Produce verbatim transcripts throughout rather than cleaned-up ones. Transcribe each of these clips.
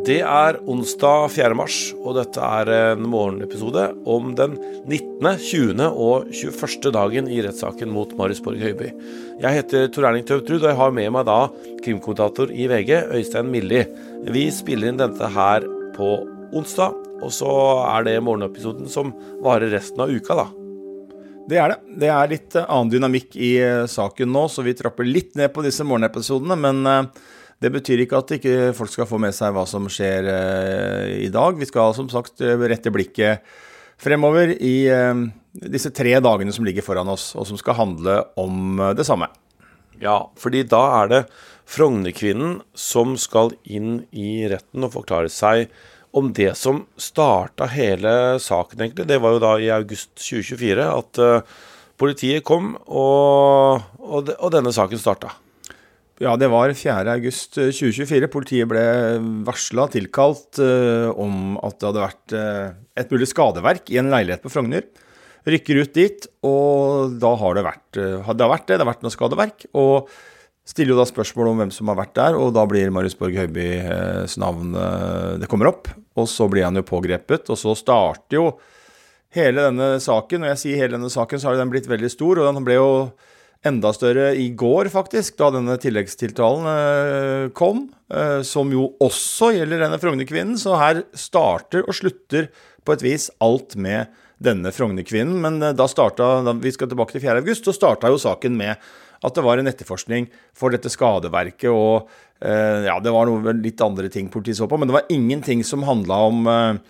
Det er onsdag fjerde mars, og dette er en morgenepisode om den nittende, tjuende og tjueførste dagen i rettssaken mot Marius Borg Høiby. Jeg heter Tor Erling Tøvtrud, og jeg har med meg da krimkommentator i V G, Øystein Milli. Vi spiller inn dette her på onsdag, og så er det morgenepisoden som varer resten av uka da. Det er det. Det er litt annen dynamikk i saken nå, så vi trapper litt ned på disse morgenepisodene, men det betyr ikke at ikke folk skal få med seg hva som skjer eh, i dag. Vi skal som sagt rette blikket fremover i eh, disse tre dagene som ligger foran oss, og som skal handle om det samme. Ja, fordi da er det Frognerkvinnen som skal inn i retten og forklare seg om det som startet hele saken egentlig. Det var jo da i august tjue tjuefire at uh, politiet kom, og, og, de, og denne saken startet. Ja, det var fjerde august tjue tjuefire. Politiet ble varslet, tilkalt uh, om at det hadde vært uh, et mulig skadeverk i en leilighet på Frogner. Rykker ut dit, og da har det vært, uh, det har vært det, det har vært noe skadeverk, og stiller jo da spørsmål om hvem som har vært der, og da blir Marius Borg Høibys navn, uh, det kommer opp, og så blir han jo pågrepet, og så starter jo hele denne saken. Når jeg sier hele denne saken, så har den blitt veldig stor, og den ble jo enda større i går faktisk, da denne tilleggstiltalen eh, kom, eh, som jo også gjelder denne Frognerkvinnen, så her starter og slutter på et vis alt med denne Frognerkvinnen, men eh, da startet, da vi skal tilbake til fjerde august, så startet jo saken med at det var en etterforskning for dette skadeverket, og eh, ja, det var noe litt andre ting politiet så på, men det var ingenting som handlet om eh,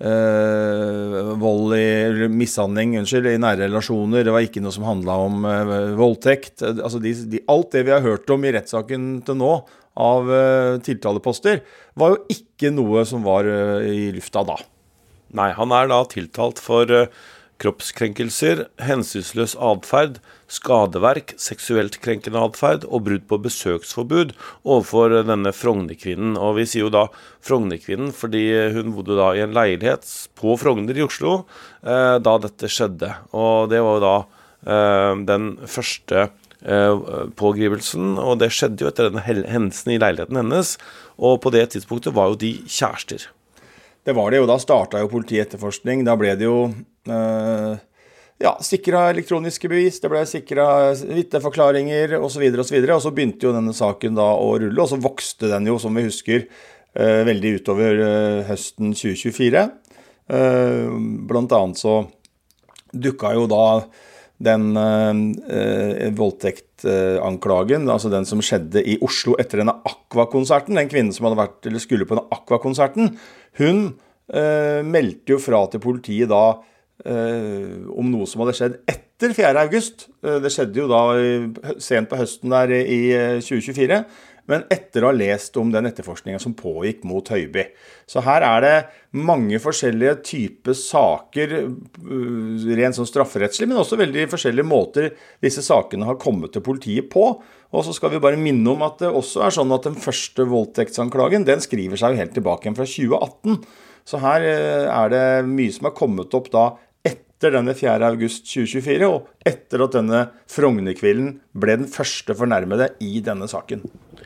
Uh, vold i mishandling, unnskyld, i nære relasjoner. Det var ikke noe som handlet om uh, voldtekt. Altså de, de, alt det vi har hørt om i rettssaken til nå av uh, tiltaleposter var jo ikke noe som var uh, i lufta da. Nei, han er da tiltalt for uh, kroppskrenkelser, hensynsløs adferd, skadeverk, seksuelt krenkende adferd og brudd på besøksforbud overfor denne Frognerkvinnen. Og vi sier jo da Frognerkvinnen fordi hun bodde da i en leilighet på Frogner i Oslo eh, da dette skjedde. Og det var jo da eh, den første eh, pågrivelsen, og det skjedde jo etter denne hendelsen i leiligheten hennes, og på det tidspunktet var jo de kjærester. Det var det jo, da startet jo politiet etterforskning, da ble det jo Uh, ja, sikret elektroniske bevis, det ble sikret vitneforklaringer og så videre og så videre, og så begynte jo denne saken da å rulle, og så vokste den jo, som vi husker, uh, veldig utover uh, høsten tjue tjuefire. Uh, blant annet så dukket jo da den uh, uh, voldtektanklagen, altså den som skjedde i Oslo etter denne Aqua-konserten, den kvinnen som hadde vært, eller skulle på denne Aqua-konserten, hun uh, meldte jo fra til politiet da Uh, om noe som hadde skjedd etter fjerde august. Uh, det skjedde jo da i, sent på høsten der i uh, tjue tjuefire, men etter å ha lest om den etterforskningen som pågikk mot Høiby. Så her er det mange forskjellige typer saker, uh, rent sånn strafferettslig, men også veldig forskjellige måter disse sakene har kommet til politiet på. Og så skal vi bare minne om at det også er sånn at den første voldtektsanklagen, den skriver seg jo helt tilbake fra tjue atten. Så her uh, er det mye som har kommet opp da etter denne fjerde august tjue tjuefire, og etter at denne Frognerkvinnen ble den første fornærmede i denne saken.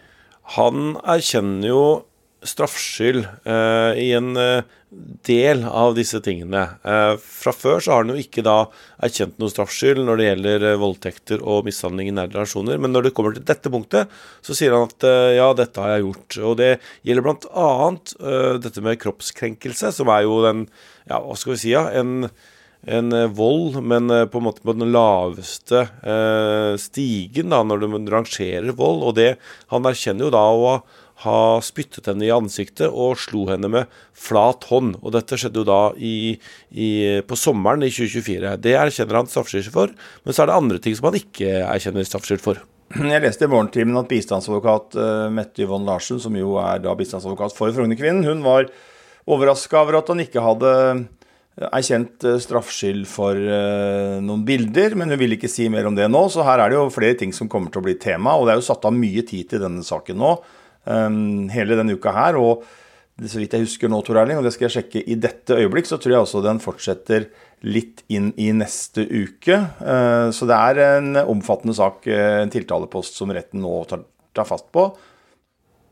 Han erkjenner jo straffskyld eh, i en eh, del av disse tingene. Eh, fra før så har han jo ikke da erkjent noe straffskyld når det gjelder eh, voldtekter og mishandling i nære relasjoner, men når det kommer til dette punktet, så sier han at eh, ja, dette har jeg gjort. Og det gjelder blant annet eh, dette med kroppskrenkelse, som er jo den, ja, hva skal vi si, ja, en en vold, men på en måte på den laveste eh, stigen da, når du rangerer vold, og det, han erkjenner jo da å ha spyttet henne i ansiktet og slo henne med flat hånd, og dette skjedde jo da i, i, på sommeren i tjue tjuefire. Det erkjenner han straffskyld for, men så er det andre ting som han ikke erkjenner straffskyld for. Jeg leste i morgentimen at bistandsadvokat uh, Mette Yvonne Larsen, som jo er da bistandsadvokat for Frognerkvinnen, hun var overrasket over at han ikke hadde erkjent straffskyld for uh, noen bilder, men hun vil ikke si mer om det nå, så her er det jo flere ting som kommer til å bli tema, og det er jo satt av mye tid til denne saken nå, um, hele denne uka her, og så vidt jeg husker nå, Tor Erling, og det skal jeg sjekke i dette øyeblikk, så tror jeg også den fortsetter litt inn i neste uke, uh, så det er en omfattende sak, en tiltalepost som retten nå tar, tar fast på.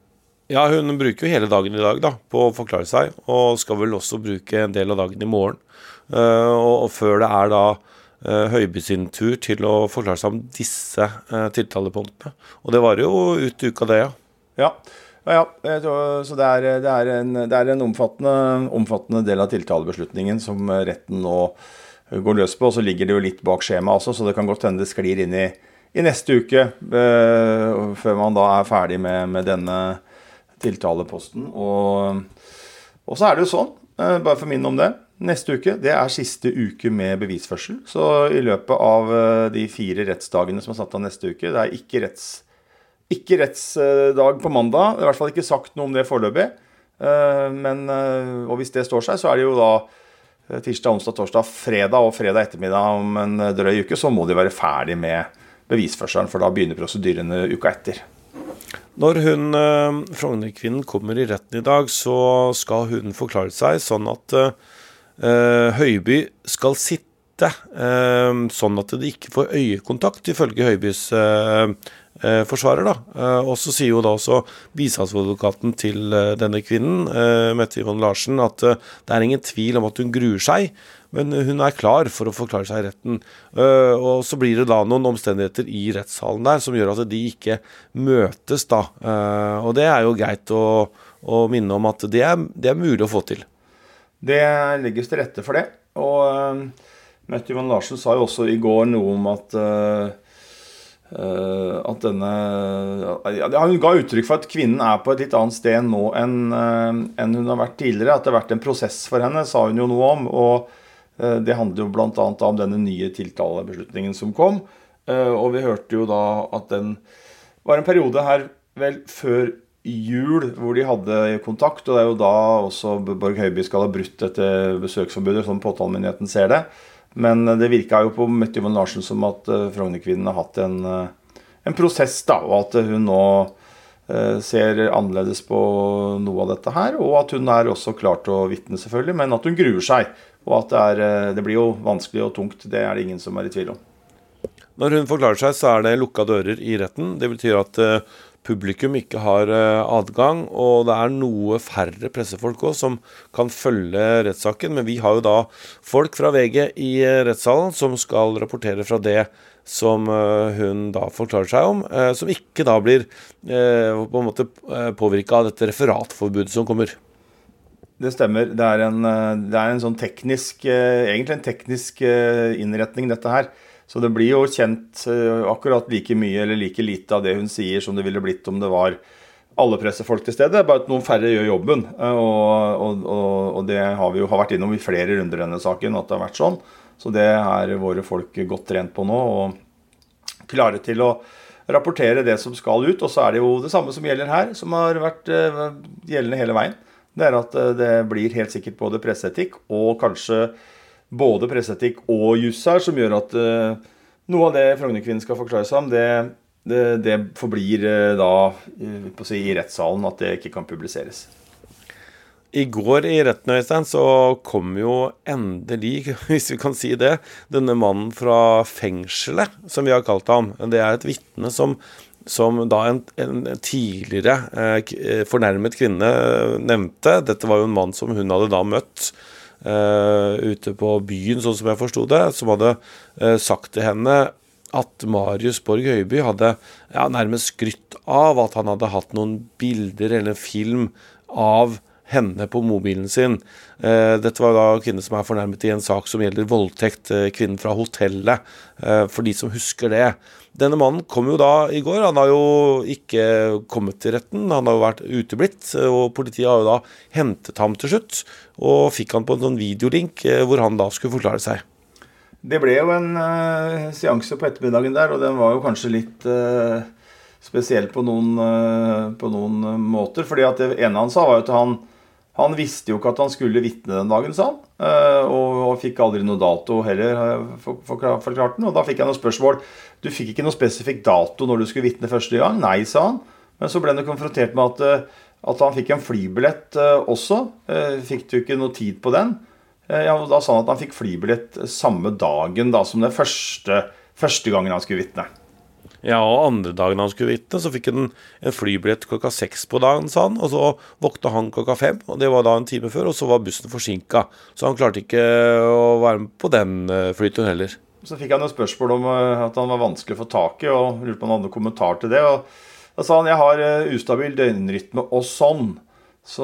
Ja, hun bruker jo hele dagen i dag da, på å forklare seg, og skal vel også bruke en del av dagen i morgen. Uh, og, og før det er da uh, Høiby sin tur til å forklare seg om disse uh, tiltalepunktene. Og det var jo ut uka det, ja. Ja, ja, ja. Så det er, det er en, det er en omfattende, omfattende del av tiltalebeslutningen som retten nå går løs på, og så ligger det jo litt bak skjema også, så det kan godt hende det sklir inn i, i neste uke, uh, før man da er ferdig med, med denne tiltaleposten. Og, og så er det jo sånn, uh, bare for å minne om det, neste uke, det er siste uke med bevisførsel, så i løpet av uh, de fire rettsdagene som er satt av neste uke, det er ikke retts Ikke rettsdag på mandag, det er i hvert fall ikke sagt noe om det foreløpig, men, og hvis det står seg, så er det jo da tirsdag, onsdag, torsdag, fredag og fredag ettermiddag om en drøy uke, så må de være ferdig med bevisførselen, for da begynner prosedyrene uka etter. Når hun, Frogner-kvinnen, kommer i retten i dag, så skal hun forklare seg sånn at uh, Høiby skal sitte uh, sånn at de ikke får øyekontakt, ifølge Høibys uh, Eh, forsvarer da, eh, og så sier jo da også bistandsadvokaten til eh, denne kvinnen, eh, Mette Yvonne Larsen, at eh, det er ingen tvil om at hun gruer seg, men hun er klar for å forklare seg i retten. Eh, og så blir det da noen omstendigheter i rettssalen der som gjør at de ikke møtes da, eh, og det er jo greit å, å minne om at det er, det er mulig å få til. Det legges til rette for det, og uh, Mette Yvonne Larsen sa jo også i går noe om at uh, Uh, at denne ja, hun ga uttrykk for at kvinnen er på et litt annet sted nå enn, uh, enn hun har vært tidligere, at det har vært en prosess for henne, sa hun jo noe om, og uh, det handler jo blant annet om denne nye tiltalebeslutningen som kom, uh, og vi hørte jo da at den var en periode her vel før jul hvor de hadde kontakt, og det er jo da også Bård Høiby skal ha brutt dette besøksforbudet, sånn påtalemyndigheten ser det. Men det virket jo på Mette Yvonne Larsen som at uh, Frogner-kvinnen har hatt en, uh, en prosess da, og at hun nå uh, ser annerledes på noe av dette her, og at hun er også klar til å vitne selvfølgelig, men at hun gruer seg, og at det, er, uh, det blir jo vanskelig og tungt, det er det ingen som er i tvil om. Når hun forklarer seg, så er det lukka dører i retten, det betyr at uh, publikum ikke har uh, adgang, og det er noe færre pressefolk også som kan følge rettssaken, men vi har jo da folk fra V G i uh, rettssalen som skal rapportere fra det som uh, hun da forklarer seg om, uh, som ikke da blir uh, på en måte uh, påvirket av dette referatforbudet som kommer. Det stemmer, det er en, det er en sånn teknisk, uh, egentlig en teknisk uh, innretning dette her. Så det blir jo kjent akkurat like mye eller like lite av det hun sier som det ville blitt om det var alle pressefolk til stede, bare at noen færre gjør jobben. Og, og, og det har vi jo har vært innom i flere runder i denne saken, at det har vært sånn. Så det er våre folk godt trent på nå, og klare til å rapportere det som skal ut. Og så er det jo det samme som gjelder her, som har vært gjeldende hele veien. Det er at det blir helt sikkert både presseetikk og kanskje både presseetikk og juss her, som gjør at uh, noe av det Frogner-kvinnen skal forklare seg om, det, det, det forblir uh, da uh, på å si, i rettssalen at det ikke kan publiseres. I går i retten, Øystein, så kom jo endelig, hvis vi kan si det, denne mannen fra fengselet, som vi har kalt ham. Det er et vitne som, som da en, en tidligere uh, fornærmet kvinne nevnte. Dette var jo en mann som hun hadde da møtt, Uh, ute på byen, sånn som jeg forstod det, som hadde uh, sagt til henne at Marius Borg Høiby hadde ja, nærmest skrytt av at han hadde hatt noen bilder eller en film av henne på mobilen sin. Uh, dette var da kvinner som er fornærmet i en sak som gjelder voldtekt, uh, kvinnen fra hotellet, uh, for de som husker det. Denne mannen kom jo da i går, han har jo ikke kommet til retten, han har jo vært uteblitt, og politiet har jo da hentet ham til slutt, og fikk han på en sånn videolink hvor han da skulle forklare seg. Det ble jo en uh, seanse på ettermiddagen der, og den var jo kanskje litt uh, spesiell på noen, uh, på noen måter, fordi at det ene han sa var jo at han Han visste jo ikke at han skulle vitne den dagen, sa han, og, og fikk aldri noe dato heller, for, for, forklart den, og da fikk jeg noen spørsmål. Du fikk ikke noe spesifikk dato når du skulle vitne første gang? Nei, sa han. Men så ble han konfrontert med at, at han fikk en flybillett også. Fikk du ikke noe tid på den? Ja, og da sa han at han fikk flybillett samme dagen da, som den første, første gangen han skulle vitne. Ja, og andre dagen han skulle vitne, så fikk han en flybillett klokka seks på dagen, sa han, og så våkte han klokka fem, og det var da en time før, og så var bussen forsinket. Så han klarte ikke å være med på den flyturen heller. Så fikk han jo spørsmål om at han var vanskelig å få tak i, og lurte på om han hadde kommentar til det, og da sa han, jeg har ustabil døgnrytme og sånn. Så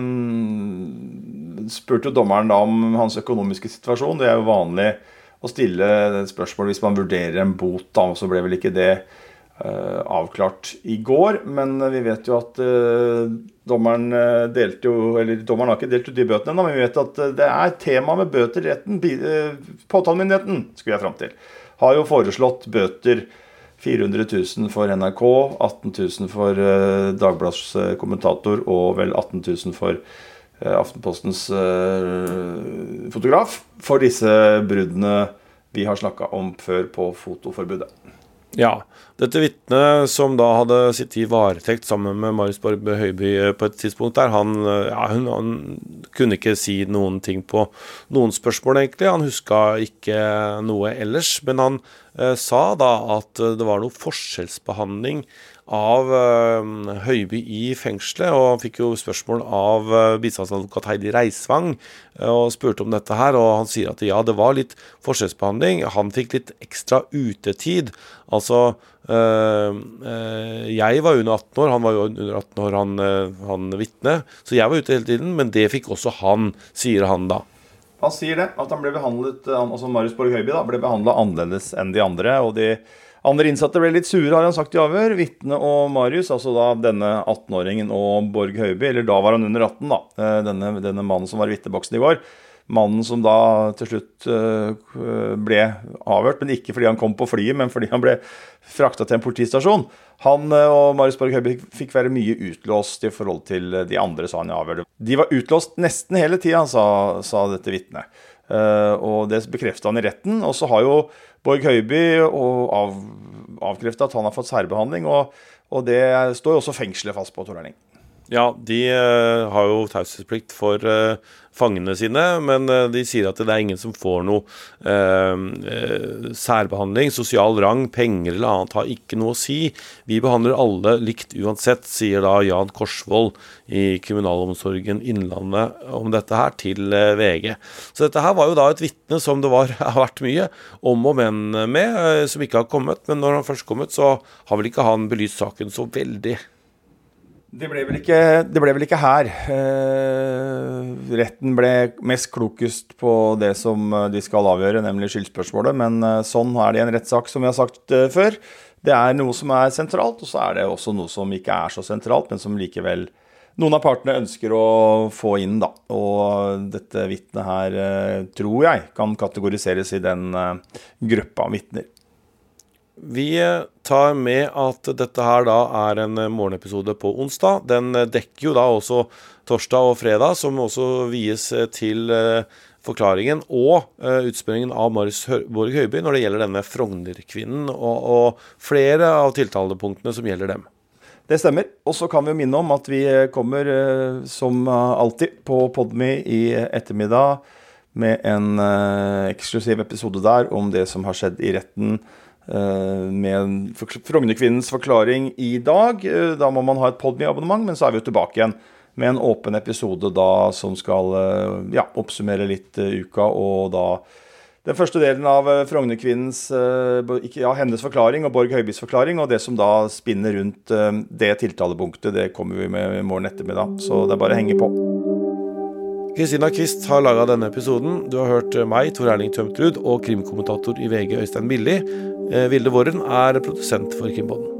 um, spurte jo dommeren da om hans økonomiske situasjon. Det er jo vanlig å stille spørsmål hvis man vurderer en bot, da, og så ble vel ikke det uh, avklart i går. Men vi vet jo at uh, dommeren delte jo, eller dommeren har ikke delt ut de bøtene enda, men vi vet at det er tema med bøter i retten. Uh, påtalemyndigheten, skulle jeg frem til, har jo foreslått bøter fire hundre tusen for N R K, atten tusen for uh, Dagbladets uh, kommentator og vel atten tusen for uh, Aftenpostens uh, fotograf for disse bruddene vi har snakket om før på fotoforbudet. Ja, dette vittnet som da hadde sittet i varetekt sammen med Marius Borg Høiby på et tidspunkt der, han, ja, hun, han kunne ikke si noen ting på noen spørsmål egentlig, han husket ikke noe ellers, men han eh, sa da at det var noe forskjellsbehandling av uh, Høiby i fengselet, og han fikk jo spørsmål av uh, bistandsadvokat Heidi Reisvang uh, og spurte om dette her, og han sier at ja, det var litt forskjellsbehandling, han fikk litt ekstra utetid, altså uh, uh, jeg var under atten år, han var jo under atten år, han, uh, han vittne, så jeg var ute hele tiden, men det fikk også han, sier han da. Han sier det, at han ble behandlet, altså Marius Borg Høiby da, ble behandlet annerledes enn de andre, og de andre innsatte ble litt sure, har han sagt i avhør. Vittne og Marius, altså da denne atten-åringen og Borg Høiby, eller da var han under atten da, denne, denne mannen som var i vittneboksen i går. Mannen som da til slutt ble avhørt, men ikke fordi han kom på flyet, men fordi han ble fraktet til en politistasjon. Han og Marius Borg Høiby fikk være mye utlåst i forhold til de andre, sa han i avhør. De var utlåst nesten hele tiden, sa, sa dette vittnet. Uh, og det bekreftet han i retten, og så har jo Borg Høiby av, avkreftet at han har fått særbehandling, og, og det står jo også fengselet fast på, Tor Erling. Ja, de uh, har jo taushetsplikt for uh, fangene sine, men uh, de sier at det er ingen som får noe uh, uh, særbehandling, sosial rang, penger eller annet har ikke noe å si. Vi behandler alle likt uansett, sier da Jan Korsvold i Kriminalomsorgen Innlandet om dette her til uh, V G. Så dette her var jo da et vittne som det var, har vært mye om og men med, uh, som ikke har kommet, men når han først kommet så har vel ikke han belyst saken så veldig. Det ble vel ikke, det ble vel ikke her. Eh, retten ble mest klokest på det som de skal avgjøre, nemlig skyldspørsmålet, men sånn er det i en rettssak som vi har sagt eh, før. Det er noe som er sentralt, og så er det også noe som ikke er så sentralt, men som likevel noen av partene ønsker å få inn da. Og dette vittnet her, eh, tror jeg, kan kategoriseres i den eh, gruppa av vittner. Vi tar med at dette her da er en morgenepisode på onsdag. Den dekker jo da også torsdag og fredag, som også vies til forklaringen og utspørringen av Marius Borg Høiby når det gjelder denne Frogner-kvinnen og, og flere av tiltalepunktene som gjelder dem. Det stemmer, og så kan vi jo minne om at vi kommer som alltid på Podme i ettermiddag med en eksklusiv episode der om det som har skjedd i retten med Frogner-kvinnens forklaring i dag. Da må man ha et Podme-abonnement, men så er vi jo tilbake igjen med en åpen episode da som skal ja, oppsummere litt uka, og da den første delen av Frogner-kvinnens ja, hennes forklaring og Borg Høibys forklaring, og det som da spinner rundt det tiltalepunktet, det kommer vi med i morgen ettermiddag, så det er bare å henge på. Kristina Kvist har laget denne episoden. Du har hørt meg, Tor Erling Tømtrud, og krimkommentator i V G Øystein Milli. Vilde Våren er produsent for Krimpodden.